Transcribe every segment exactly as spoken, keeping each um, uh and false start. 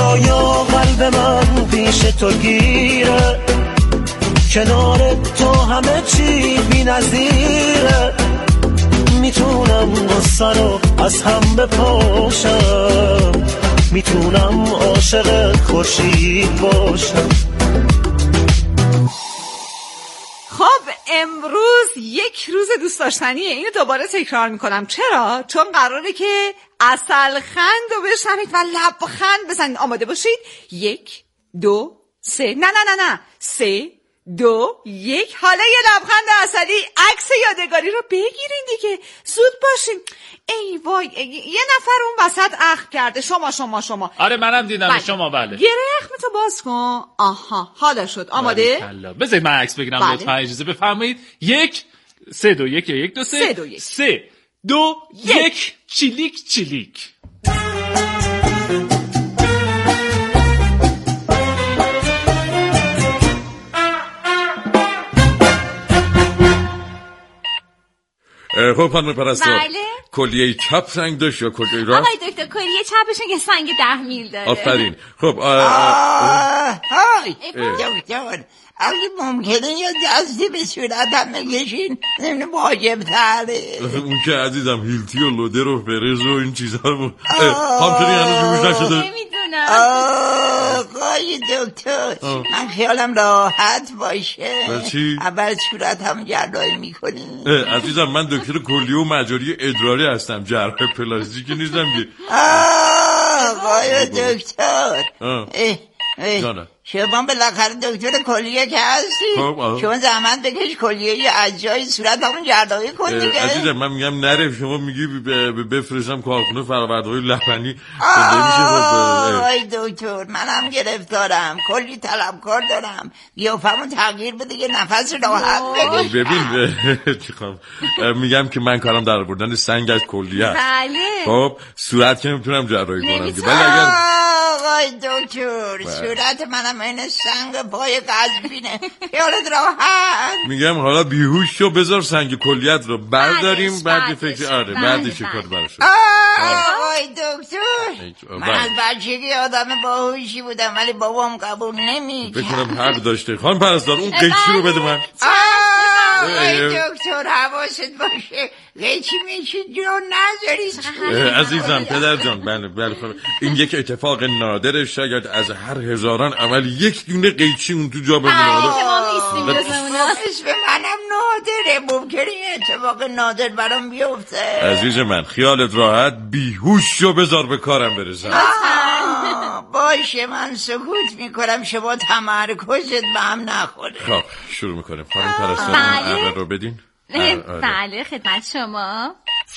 خدایا قلب من پیش تو گیره، کنار تو همه چی بی نظیره، میتونم غصه رو از هم بپاشم، میتونم عاشق خورشید باشم. خب امروز یک روز دوست داشتنیه. اینو دوباره تکرار میکنم. چرا؟ چون قراره که عسل خند رو بشنوید و لبخند بزنید. آماده باشید. یک دو سه. نه نه نه نه سه دو یک. حالا یه لبخند عسلی عکس یادگاری رو بگیرین دیگه. زود باشین. ای وای یه نفر اون وسط اخم کرده. شما شما شما آره منم دیدم. بله. شما بله. گره اخمتو باز کن. آها حالا شد. آماده؟ بذارید من عکس بگیرم. بله. لطفا اجازه بفرمایید. یک سه دو یک یک دو سه. سه دو یک. سه دو یک. یک. چیلیک چیلیک. خب خانم پرستار، بله؟ کلیه چپ سنگ داشت یا کلیه راست؟ آقای دکتر کلیه چپشون که سنگ ده میل داره. آفرین. خب های دکتر اگه ممکنه یا دستی به صورتم بکشین نمیده واجب تره. اون که عزیزم هیلتی و لودر و فرز و این چیزها رو همچنین هنوز جوش نشده. نمیدونم آقای دکتر من خیالم راحت باشه. چی؟ اول صورتم جراحی میکنی. عزیزم من دکتر کلیه و مجاری ادراری هستم، جراح پلاستیکی نیستم که. آقای دکتر جانم شما بالاخره دکتر کلیه که هستی. شما زحمت بکش کلیه از جای صورت همون جراحی کن دیگه. عزیزم من میگم نره، شما میگی بفرستم کارخونه فرآورده‌های لبنی. آی دکتر منم گرفتارم، کلی طلبکار دارم، قیافمو تغییر بده یه نفس راحت بکش. ببین چیکار میگم که من کارم در آوردن سنگ از کلیه است. بله. خب صورت که نمیتونم جراحی کنم، ولی اگر آقای دکتر صورت منم این سنگ پای قزوینه، خیالت راحت. میگم حالا بیهوش شو، بذار سنگ کلیت رو برداریم بعد فکر. آره بعد چه کار براش. آقای دکتر من از بچگی آدم باهوشی بودم ولی بابام قبول نمی‌کرد. بکنم حق داشته. خانم پرستار اون قیچی رو بده من. آقای دکتر حواست باشه قیچی میشی جون نذاری. عزیزم پدر جان بله بله این یک اتفاق نادره، شاید از هر هزاران عمل یک دونه قیچی اون تو جا بمونه. اسم منم نادره، ممکنه این اتفاق نادر برام بیفته. عزیز من خیالت راحت، بیهوش شو بذار به کارم برسم. باشه من سکوت میکنم، شما تمرکزت به هم نخوره. خب شروع میکنیم. خانم پرستار اول رو بدین. بله خدمت شما.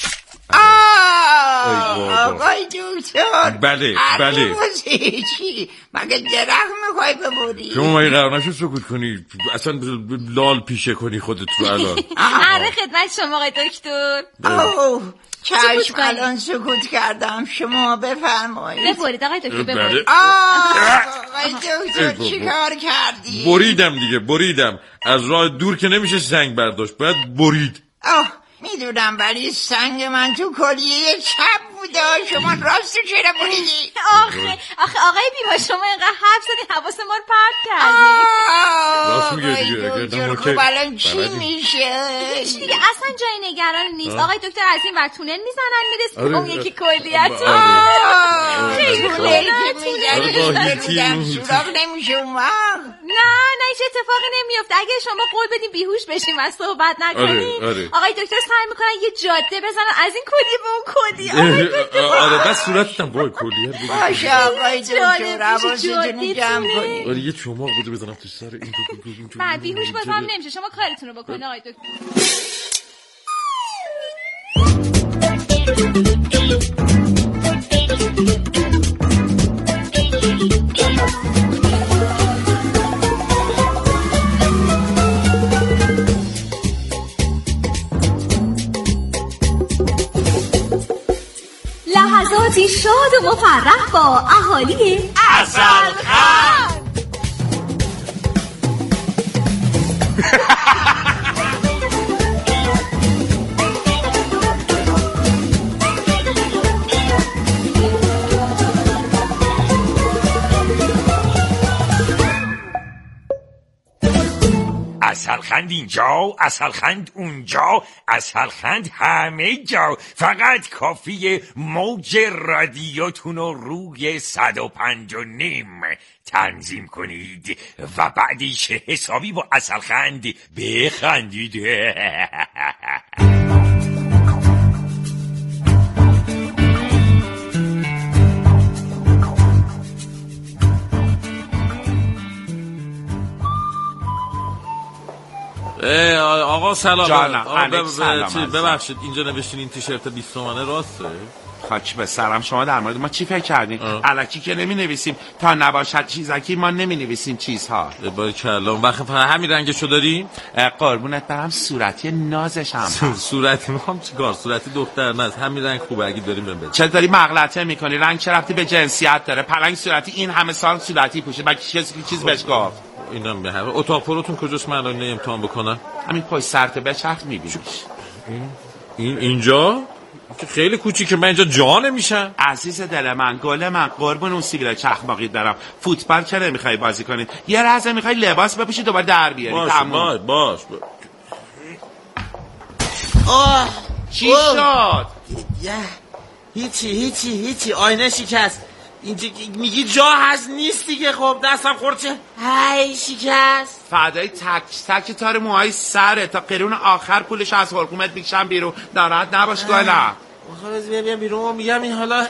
آقای دکتر بله بله چی؟ مگه درخت میخوای ببوری؟ شما مگه قرار نشد سکوت کنی؟ اصلا لال پیشه کنی خودت رو الان. آره خدمت شما آقای دکتر. اوه چشم الان سکوت کردم، شما بفرمایید. ببرید آقای دکتر ببرید. آقای دکتر چی کار کردی؟ بریدم دیگه بریدم. از راه دور که نمیشه سنگ برداشت، باید برید. آه میدونم ولی سنگ من تو کلیه چپ بوده، شما راستو چرا بریدی؟ آخه آخه آقای بیما شما اینقدر حرف زدین حواس ما رو پرت کردین. راست میگه دیگه. دکتر خب الان چی میشه؟ هیچ دیگه اصلا جای نگران نیست. آقای دکتر از این ور تونل میزنن میرسه اون یکی کلیتون. خیلی میزنن سراغ نمیشه اون وقت. نه نه هیچ اتفاقی نمیفته اگه شما قول بدین بیهوش بشیم و صحبت نکنیم. آقای دکتر سعی میکنن یه جاده بزنن از این کلیه به اون کلیه. آره بس صورتتم وای کلیه باشه آقای دکتر حواستون جمع کنید. آره یه چماق بوده بزنم تو سر این تو. بعد بیهوش باز هم نمیشه، شما کارتون رو بکنید آقای دکتر. لحظاتی شاد و مفرح با اهالی عسلخند. عسلخند اینجا، عسلخند اونجا، عسلخند همه جا. فقط کافیه موج رادیوتون رو روی صد و پنج و نیم تنظیم کنید و بعدش حسابی با عسلخند بخندید. آقا سلام. جانم. آقا سلام. ببخشید اینجا نوشتین این تیشرت بیست تومانه راسته؟ خاک به سرم، شما در مورد ما چی فکر کردین؟ الکی که نمی نویسیم، تا نباشد چیزکی ما نمی نویسیم چیزها. باری کلام وقت فقط همین رنگشو داریم؟ قربونت برم، صورتی نازش هم صورتی میخوام چیکار؟ صورتی دختر نه، همین رنگ خوبه اگه داریم بهم بده. چه داری مغلطه میکنی؟ رنگ چه ربطی به جنسیت داره؟ پلنگ صورتی این همه سال صورتی پوشه، بعد کسی چیز بهش گفت؟ اینم به هر اتاق پروتون کجاست؟ من الان امتحان بکنم. همین پشت سرت به چرخ میبینیش. این این اینجا که خیلی کوچیکه، من اینجا جا نمیشم. عزیز دل من، گل من، قربون اون سیبیل چخماقیت دارم. فوتبال که نمیخوای بازی کنی، یه لحظه میخوای لباس بپوشی دوباره در بیاری. باش باش باش آه چی شد؟ هیچی هیچی هیچی آینه شکست. اینجا میگی جا هست نیست دیگه. خب دستم خورچه هی شکست. فدای تک تک تار موهای سره تا قرون آخر پولش از حلقومت میکشم بیرون. ناراحت نباش گلم. خلاص بیا بیرون. میگم این حالا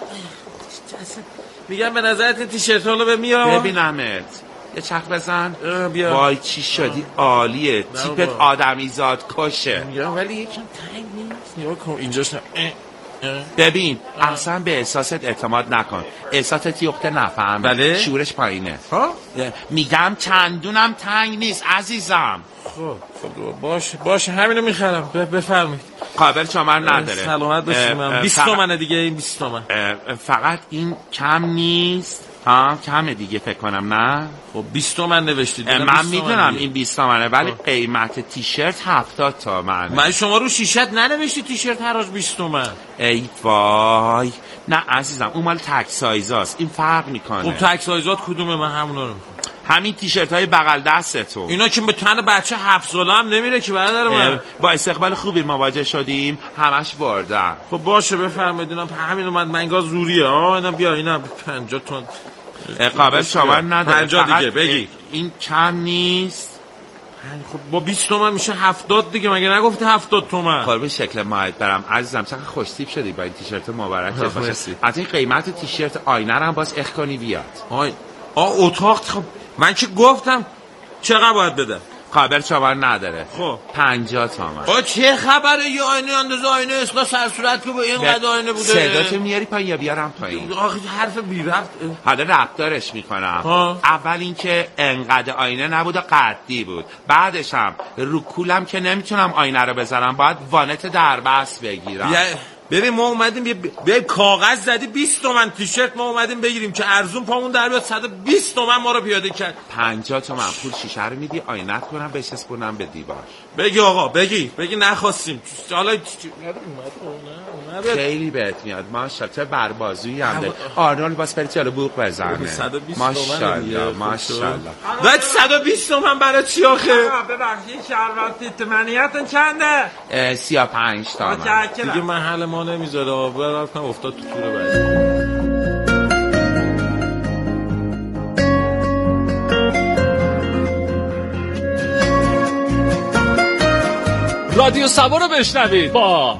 میگم به نظرت تیشرت رو به میام ببینمت. یه چرخ بزن. بیا. وای چی شدی؟ عالیه. تیپت آدمیزاد کشه. میگم ولی یکم تنگ نیست. نیا کن اینجاش نه. ببین اصلا به احساست اعتماد نکن. احساست یخته نفهم. بله؟ شورش پایینه. ها؟ میگم چندونم تنگ نیست عزیزم. خب خب باش باش همینو میخرم. بفرمایید. قابل چمر نداره. سلامت باشیم. بیست تومنه دیگه این بیست تومن. فقط این کم نیست. ها کمه دیگه فکر کنم. نه خب بیست تومن نوشتید. من میدونم این بیست تومنه ولی قیمت تیشرت هفتاد تومن. من شما رو شیشت ننوشتی تیشرت هراش بیست تومن. ای وای نه عزیزم اون مال تک سایزاست. این فرق میکنه. خب تک سایزات کدومه؟ من همونا رو میخوام. همین تیشرت های بغل دستتون. اینا که به تن بچه هفت ساله هم نمیره که برادر من. با استقبال خوبی مواجه شدیم، همش بردن. خب باشه بفرمایید. اینا همین اومد منگا زوریه. آ اینا بیا اینا پنجاه تن قابل شما نداره. پنجاه دیگه بگی. این کم نیست. خب با بیست تومن میشه هفتاد دیگه. مگه نگفتی هفتاد تومن؟ قرب شکل ماهت برم عزیزم. چقدر خوشتیپ شدی با این تیشرت مبارک باشه. از این قیمت تیشرت آینه رو هم باز اخ کنی بیاد. آی آ اتاق. خب من که گفتم چقدر باید بده؟ قابل شما نداره. خب پنجاه تومن. آ چه خبره؟ یه آینه اندازه آینه اصلاح سر صورت که با اینقدر آینه بوده. صداتو میاری پایین یا بیارم پایین؟ آخه حرف بی ربط. حالا ربط دارش میکنم. اول اینکه انقدر آینه نبود و قدی بود. بعدش هم رو کولم که نمیتونم آینه رو بذارم، باید وانت دربست بگیرم. ببین ما اومدیم بیا کاغذ زدی بیست تومن تیشرت ما اومدیم بگیریم که ارزون پامون در بیاد. صد و بیست تومن ما رو پیاده کرد. پنجاه تومن پول شیشه رو میدی آینت کنم بچسبونم به دیوار. بگی آقا بگی بگی نخواستیم. حالا خیلی بهت میاد ماشاءالله. چه بربازویی هم داری. آرنولد باز پری جلو بوق بزنه. صد و بیست ماشاءالله ماشاءالله. بعد صد و بیست تومن برای چی آخه؟ ببخشید شهروندی تمنیتون چنده؟ سی و پنج تومن. دیگه محل ما نمیذاره. برات کنم افتاد تو تور بعدی. رادیو سبا رو بشنوید با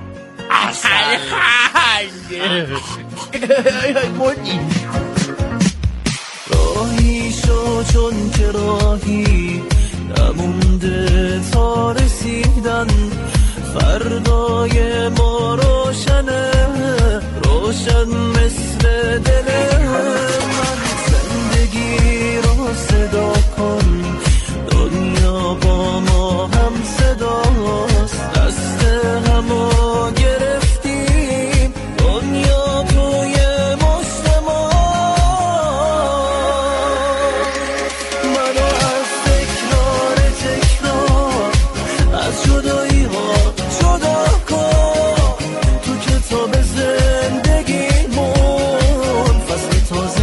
راهی شو چون که راهی نمونده تا رسیدن. فردای ما روشنه روشن مثل دل من. زندگی رو صدا کن دنیا با ما هم صداست. دست همو گرفتیم دنیا توی مشت ما. منو از تکرار تکرار از جدایی ها جدا کن. تو کتاب زندگیمون فصل تازه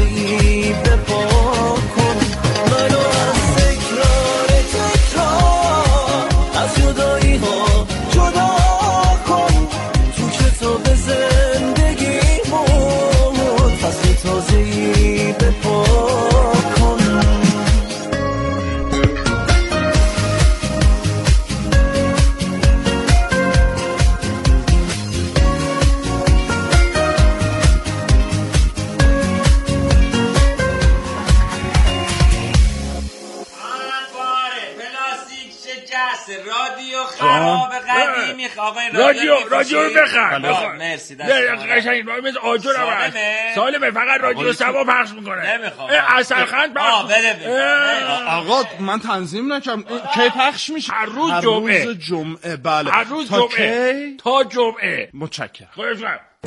بس رادیو خراب قدیمی آقای رادیو رادیو رو بخر مرسی دست قشنگ مثل آجر هم سالمه فقط رادیو سبا پخش میکنه نمیخوام اصلخند پخش آقا من تنظیم نکردم کی پخش میشه؟ هر روز جمعه هر روز جمعه بله هر روز جمعه تا جمعه متشکرم. خودش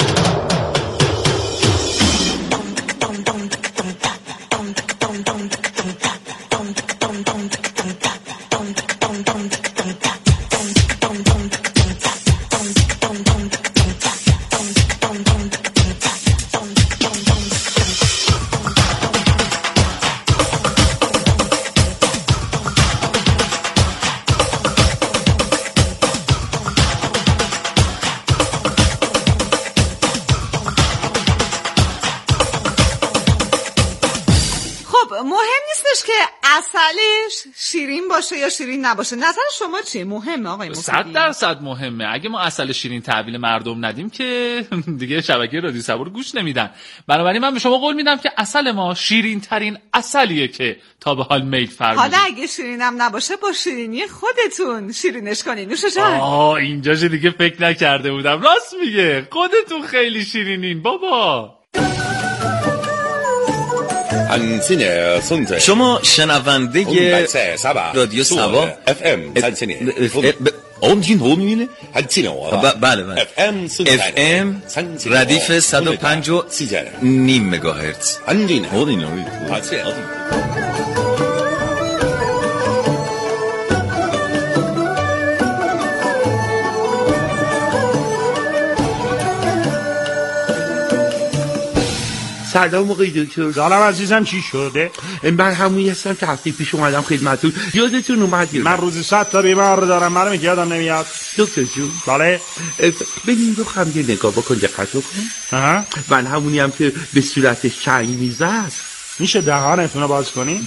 مهم نیستش که عسلش شیرین باشه یا شیرین نباشه. نظر شما چیه؟ مهمه آقای مفیدی؟ صد درصد مهمه. اگه ما عسل شیرین تحویل مردم ندیم که دیگه شبکه رادیو سبا رو گوش نمیدن. بنابراین من به شما قول میدم که عسل ما شیرین ترین عسلیه که تا به حال میل فرمودید. حالا اگه شیرینم نباشه با شیرینی خودتون شیرینش کنین. نوش جان. آه اینجاش دیگه فکر نکرده بودم. راست میگه. خودتون خیلی شیرینین بابا. شما شنونده رادیو سبا اف ام آمدین رو میبینه؟ بله بله اف ام ردیف صد و پنج و نیم مگاهرتز. سلام آقای دکتر. سلام عزیزم، چی شده؟ من همونی هستم که هفته پیش اومدم خدمتتون. یادتون اومد؟ من روزی صد تا بیمار دارم، منم که یادم نمیاد. دکتر جون بله ببین رو هم یه نگاه بکن، دقت کن. من همونی هم که به صورتش چنگ میزد. میشه دهانتون رو باز کنی؟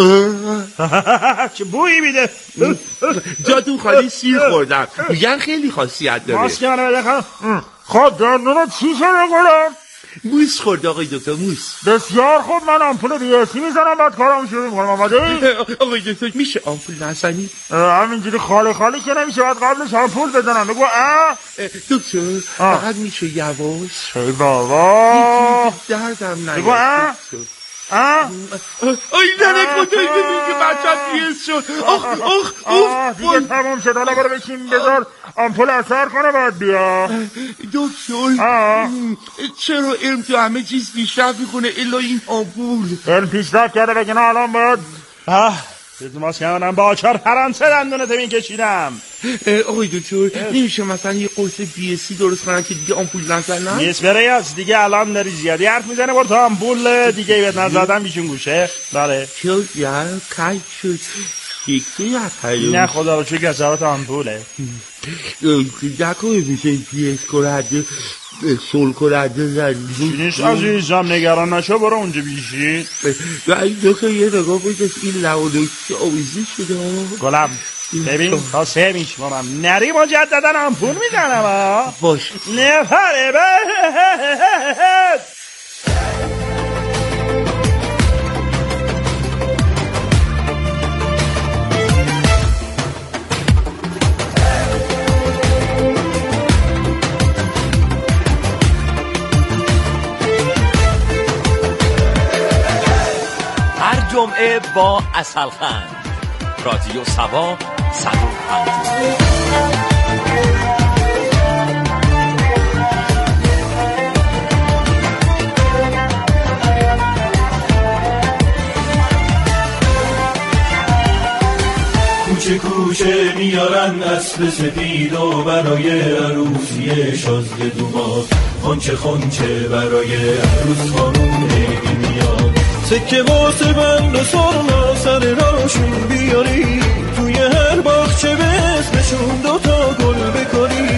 چه بویی میده. جاتون خالی سیر خوردم، میگن خیلی خاصیت داره. ماسک منو بده خانم. خب دندونو چی شده گلم؟ موس خورد آقای دکتر، موس. بسیار خوب، من آمپول بیاسی میزنم بعد کارم شروع میکنم. آماده ای؟ آقای دکتر میشه آمپول نزنی؟ همینجوری خالی خالی که نمیشه، باید قبلش آمپول بزنم. بگو اه دکتر فقط میشه یواش. ای بابا دردم نیاد. بگو اه اه آی ننه خدایی ببین که بچت بیهست شد. آخ آخ آخ دیگه تمام شد. حالا برو بشین بذار آمپول اثر کنه بعد بیا. دکتر چرا علم تو همه چیز پیشرفت میکنه الا این آمپول؟ علم پیشرفت کرده بگه نه الان باید ماست که منم با چار فرانسه دندونت این کشیدم. آقای دکتر نمیشه مثلا یه قرص بی اسی درست کنن که دیگه آمپول نزنن؟ نیست بریاز دیگه الان داری زیادی حرف میزنه. برو تا آمپول دیگه بهت نزدم بیشون گوشه. بله چه یار کج شد یکی هفته نه خدا رو چه گذارت آمپوله دکو میشه بی اس کرده سول کرده زندگی نیست عزیزم، نگران نشو. برو اونجا بیشی. این دکتر یه نگاه بایدست این لعاله که آویزی شده. گلم ببین تا سه میشمارم نری مجددن آمپول میزنم. باش نفره بهت. جمعه با عسلخند رادیو سبا صد و پنج. کوچه کوچه میارن اسب سپید و برای عروسی شازده دومار خونچه خونچه برای عروس خانون عیدی میاد. سکه واسه بند و سرنا سر راشون بیاری توی هر باغچه به اسمشون دوتا گل بکنی.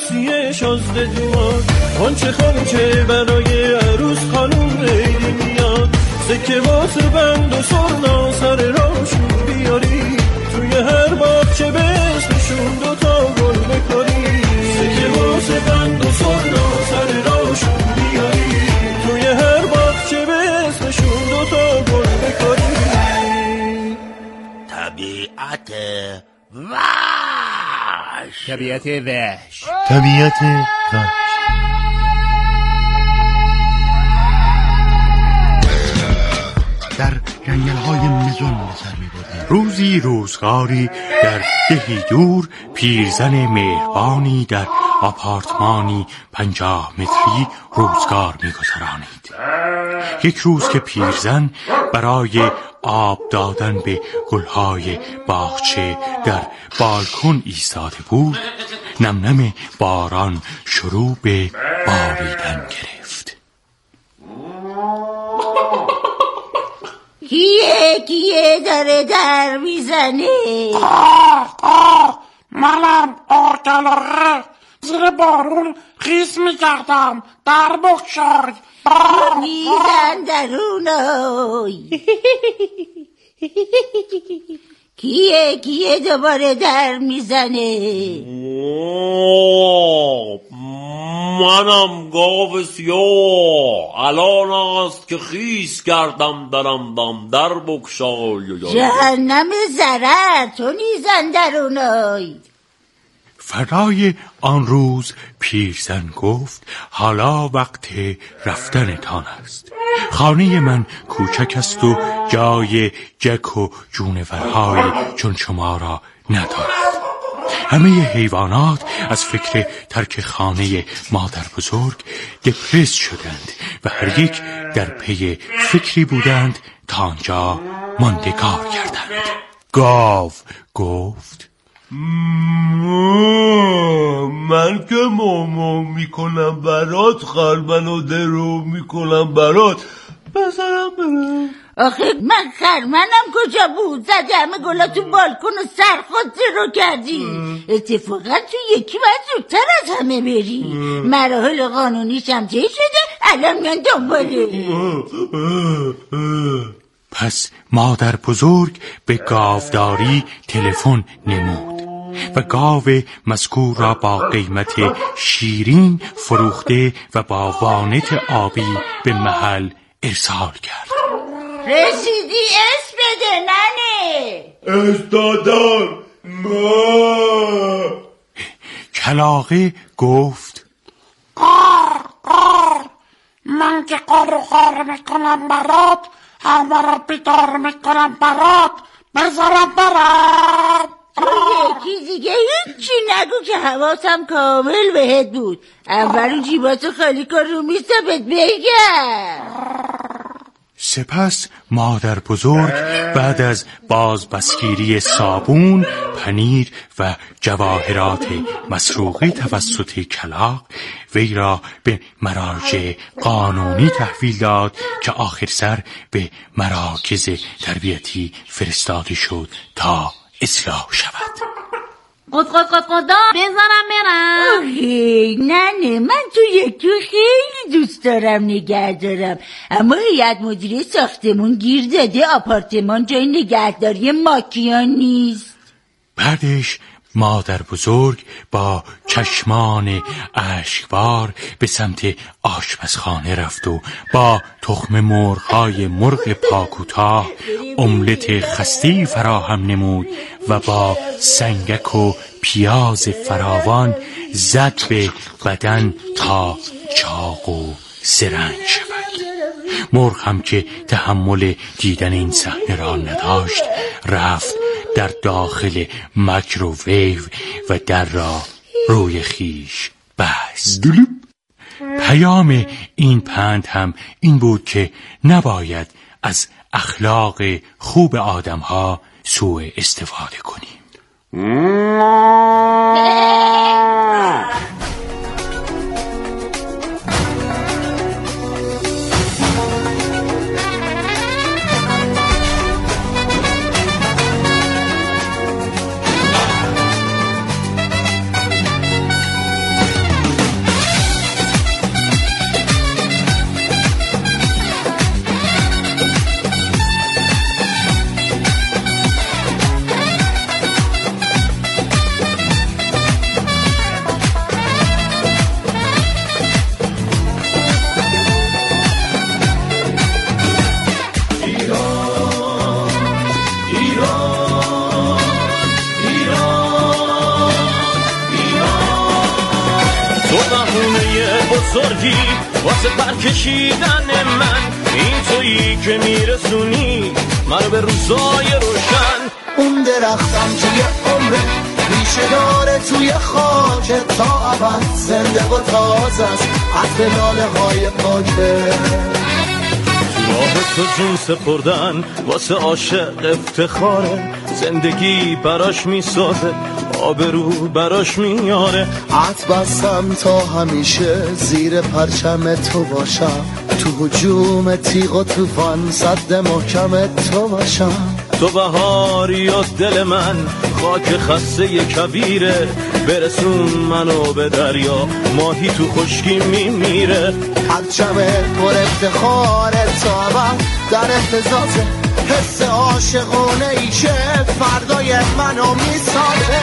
عروسی شازده دوان خانچه خانچه برای عروس خانوم عیدی میاد سکه واسه بند و سرنا سر راشون بیاری توی هر باغچه به اسمشون دوتا گل بکاری سکه واسه بند و سرنا سر راشون بیاری توی هر باغچه به اسمشون دوتا گل بکاری طبیعت وحش طبیعت وحش طبیعت وحش در جنگل‌های مزون به سر می‌بردیم. روزی روزگاری در دهی دور پیرزن مهربانی در آپارتمانی پنجاه متری روزگار می‌گذرانید. یک روز که پیرزن برای آب دادن به گلهای باغچه در بالکن ایستاده بود، نم نم باران شروع به باریدن گرفت. کیه کیه داره در میزنه؟ آه آه منم آرکلاغه زیر بارون خیس میکردم در بکشای میزن درونای. کیه کیه دوباره در میزنه؟ منم گاو سیاه الان است که خیس کردم درم دم در بکشای. جهنم ضرر تو نیزن درونای. فردای آن روز پیرزن گفت حالا وقت رفتنتان است. خانه من کوچک است و جای جک و جونورهای چون شما را ندارد. همه حیوانات از فکر ترک خانه مادر بزرگ دپرس شدند و هر یک در پی فکری بودند تا آنجا ماندگار کردند. گاو گفت من که ماما میکنم برات خرمن و درو میکنم برات بذارم برم. آخه من خرمنم کجا بود؟ زده همه گلا تو بالکن و سر خود رو کردی. اتفاقا تو یکی باید زودتر از همه بری. مراحل قانونیش هم طی شده الان میان دنباله. پس مادر بزرگ به گاوداری تلفن نمود و گاو مذکور را با قیمت شیرین فروخته و با وانت آبی به محل ارسال کرد. رسیدی اسم بده ننه. استادم ما. کلاغه گفت قار قار من که قار و قار میکنم برات همه را بیدار میکنم برات بذارم برم. یکی دیگه هیچی نگو که حواسم کامل بهت بود. اولو جیباتو خالی کن رو میسته بهت بگم. سپس مادر بزرگ بعد از بازبسگیری صابون، پنیر و جواهرات مسروقه توسط کلاغ وی را به مراجع قانونی تحویل داد که آخر سر به مراکز تربیتی فرستاده شد تا اصلاح شود. قد قد قد قدا بزنم برم. آخه نه نه من تو یک تو خیلی دوست دارم نگه دارم، اما هیئت مدیره ساختمون گیر داده آپارتمان جای نگهداری ماکیان نیست. بعدش مادر بزرگ با چشمان اشکبار به سمت آشپزخانه رفت و با تخم مرغ‌های مرغ پاکوتاه املت خستی فراهم نمود و با سنگک و پیاز فراوان زد به بدن تا چاق و زرنگ شود. مرغ هم که تحمل دیدن این صحنه را نداشت رفت در داخل مایکروویو و در را روی خیش بست. پیام این پند هم این بود که نباید از اخلاق خوب آدم‌ها سوء استفاده کنیم. بزرگی واسه پرکشیدن من، این تویی که میرسونی منو به روزای روشن. اون درختم توی عمره ریشه داره توی خاک تا ابد، زنده و تازه است عطر لاله های پاکه. راه تو جون سپردن واسه عاشق افتخاره، زندگی براش میسازه آبرو براش میاره. عط بستم تا همیشه زیر پرچم تو باشم، تو هجوم تیغ و توفان صد محکم تو باشم. تو بهاری یا دل من خاک خسته کبیره، برسون منو به دریا ماهی تو خشکی میمیره. پرچم پر افتخاره تا ابد در اهتزازه، حس عاشقونه ای که فردای منو میسازه.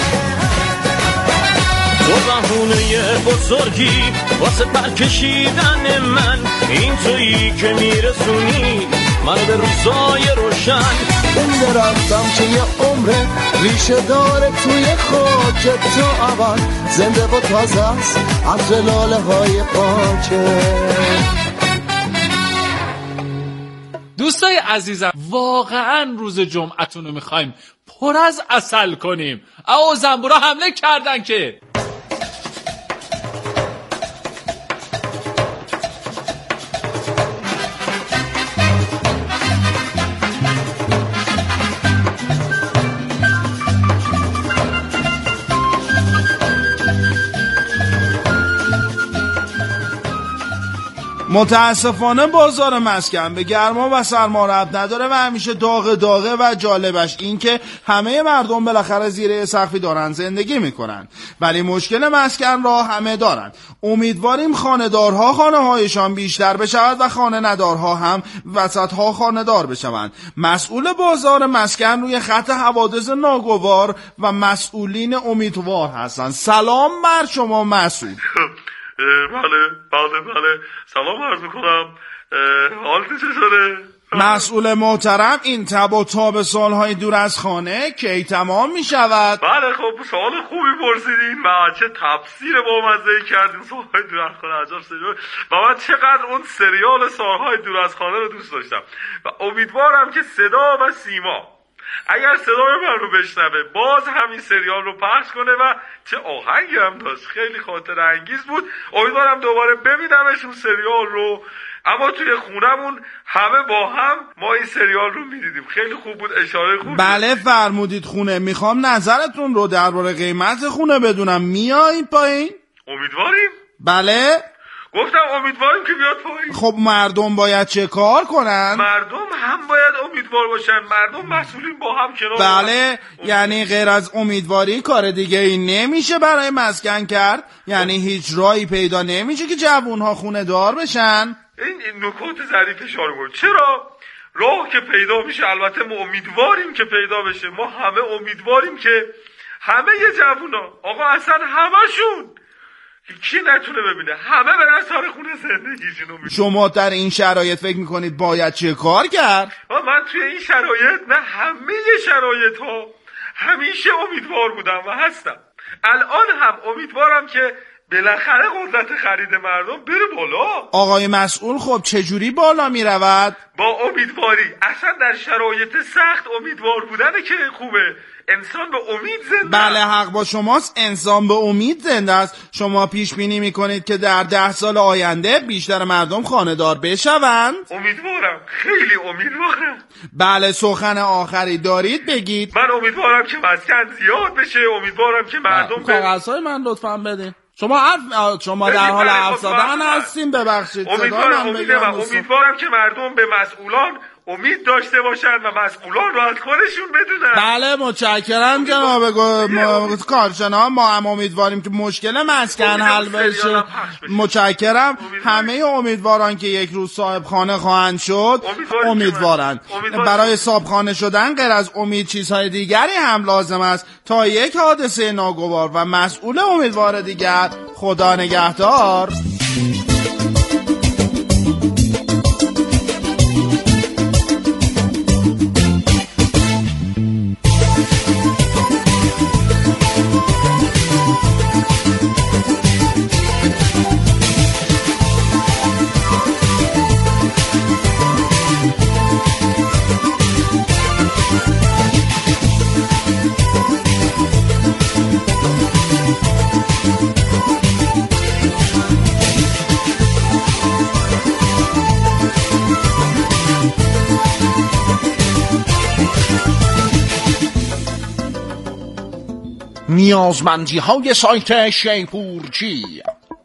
تو بهونه بزرگی واسه پرکشیدن من، این تویی که میرسونی منو به روزای روشن. اون درختم که یه عمره ریشه داره توی خاک تو ابد، زنده و تازه است عطر لاله های پاکه. دوستای عزیزم واقعا روز جمعتون رو میخوایم پر از عسل کنیم. او زنبورا حمله کردن که متاسفانه بازار مسکن به گرما و سرما ربط نداره و همیشه داغ داغه و جالبش این که همه مردم بالاخره زیر سقفی دارن زندگی میکنن، ولی مشکل مسکن را همه دارن. امیدواریم خانه‌دارها خانه هایشان بیشتر بشود و خانه ندارها هم وسطها خانه دار بشوند. مسئول بازار مسکن روی خط حوادث ناگوار و مسئولین امیدوار هستند. سلام بر شما مسئول. بله بله بله سلام عرض میکنم، حالت چطوره؟ مسئول محترم این تب و تاب سالهای دور از خانه کی تمام میشود؟ بله خب سوال خوبی پرسیدین و چه تفسیر با مزه کردین سالهای دور از خانه، عجب سریال. و من چقدر اون سریال سالهای دور از خانه رو دوست داشتم و امیدوارم که صدا و سیما اگر صدای من رو بشنوه باز همین سریال رو پخش کنه و چه آهنگی هم داشت، خیلی خاطره انگیز بود. امیدوارم دوباره ببینمش اون سریال رو. اما توی خونمون همه با هم ما این سریال رو میدیدیم، خیلی خوب بود، اشاره خوب. بله فرمودید خونه. میخوام نظرتون رو درباره قیمت خونه بدونم. میایین پایین؟ امیدواریم. بله گفتم امیدواریم که بیاد پایین. خب مردم باید چه کار کنن؟ مردم هم باید امیدوار باشن، مردم مسئولین با هم کنار. بله یعنی غیر از امیدواری کار دیگه ای نمیشه برای مسکن کرد؟ یعنی هیچ راهی پیدا نمیشه که جوونها خونه دار بشن؟ این, این نکات ظریف اشاره کنید. چرا؟ راه که پیدا میشه، البته ما امیدواریم که پیدا بشه، ما همه امیدواریم که همه ی جوونا، آقا اصلا همشون، کی نتونه ببینه، همه برن سر خونه زندگیشونو میبینن. شما در این شرایط فکر میکنید باید چه کار کرد؟ من توی این شرایط، نه همه شرایط ها همیشه امیدوار بودم و هستم. الان هم امیدوارم که بالاخره قدرت خرید مردم بره بالا. آقای مسئول خب چجوری بالا میرود؟ با امیدواری. اصلا در شرایط سخت امیدوار بودنه که خوبه. انسان به امید زنده. بله حق با شماست، انسان به امید زنده است. شما پیش بینی میکنید که در ده سال آینده بیشتر مردم خانه‌دار بشوند؟ امیدوارم، خیلی امیدوارم. بله سخن آخری دارید بگید. من امیدوارم که مسکن زیاد بشه، امیدوارم که مردم کاغذهای من لطفاً بدین. شما حرف شما در حال حرف زدن هستین، ببخشید. امیدوارم امیدوارم که مردم به مسئولان امید داشته باشن و مسئولان رو از خودشون بدونن. بله متشکرم جناب کارشناس. ما هم امیدواریم که مشکل مسکن حل بشه. متشکرم. همه امیدواران که یک روز صاحب خانه خواهند شد امیدوارن. برای صاحب خانه شدن غیر از امید چیزهای دیگری هم لازم است تا یک حادثه ناگوار و مسئول امیدوار دیگر. خدا نگهدار. نیازمندی های سایت شیپورچی.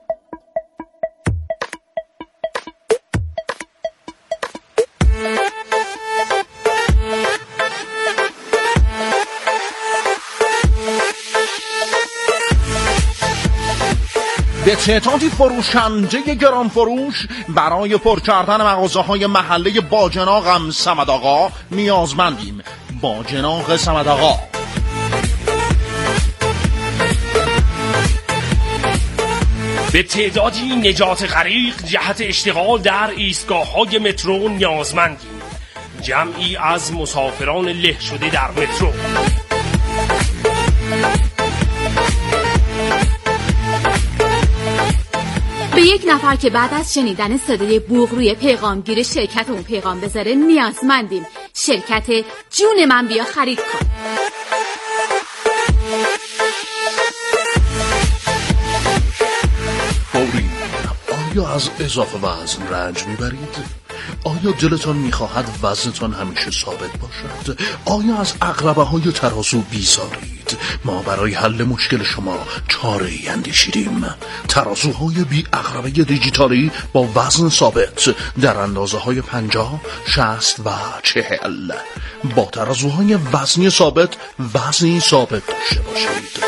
به تعدادی فروشنده گران فروش برای پر کردن مغازه‌های محله باجناقم صمد آقا نیازمندیم. باجناق صمد آقا. به تعدادی نجات غریق جهت اشتغال در ایستگاه‌های مترو نیازمندیم. جمعی از مسافران له شده در مترو. به یک نفر که بعد از شنیدن صدای بوق روی پیغامگیر شرکت اون پیغام بذاره نیازمندیم. شرکت جون من بیا خرید کن. فوری، آیا از اضافه وزن رنج میبرید؟ آیا دلتان میخواهد وزنتان همیشه ثابت باشد؟ آیا از عقربه های ترازو بیزارید؟ ما برای حل مشکل شما چاره ای اندیشیدیم. ترازوهای بی عقربه دیجیتالی با وزن ثابت در اندازه های پنجاه، شصت و چهل. با ترازوهای وزنی ثابت وزنی ثابت داشته باشید.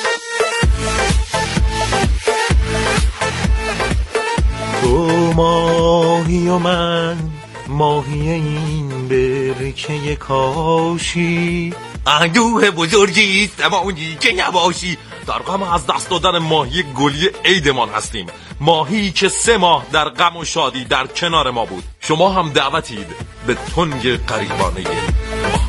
تو ماهی و من ماهی این برکه کاشی، اندوه بزرگی زمانی که نباشی. در غم از دست دادن ماهی گلی عیدمان هستیم. ماهی که سه ماه در غم و شادی در کنار ما بود. شما هم دعوتید به تنگ قریبانه ما.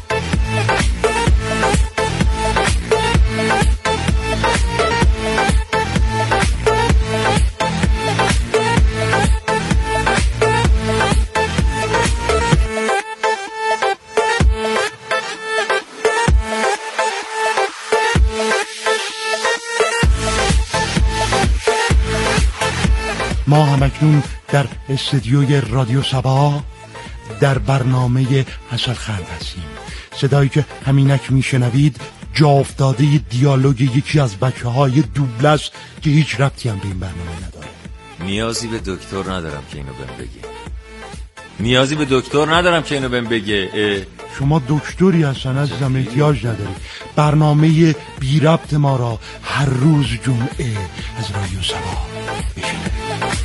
ما همکنون در استودیوی رادیو سبا در برنامه عسلخند هستیم. صدایی که همینک میشنوید جا افتاده دیالوگ یکی از بچه های دوبلس که هیچ ربطی هم به این برنامه نداره. نیازی به دکتر ندارم که اینو بهم بگی. نیازی به دکتر ندارم که اینو بهم بگه. شما دکتری هستن عزیزم، احتیاج نداری. برنامه بی ربط ما را هر روز جمعه از رادیو سبا بشنوید.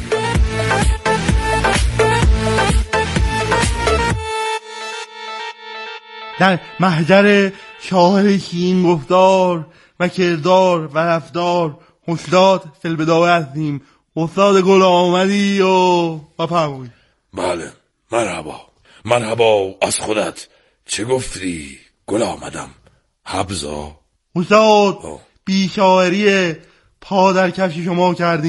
در محضر شاعر شیرین گفتار و کردار و رفتار استاد فی‌البدایه هستیم. استاد گل آمدی و بفرمایید. بله، مرحبا مرحبا. از خودت چه گفتی؟ گل آمدم حبزا. استاد بی شاعری پا در کفش شما کردیم.